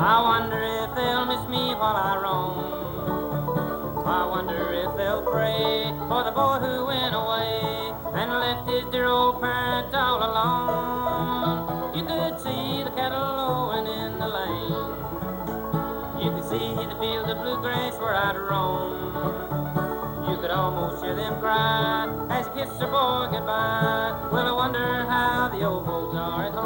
I wonder if they'll miss me while I roam. I wonder if they'll pray for the boy who went away and left his dear old parents all alone. You could see the cattle lowing in the lane. You could see the fields of bluegrass where I'd roam. You could almost hear them cry as they kiss their boy goodbye. Well, I wonder how the old folks are at home.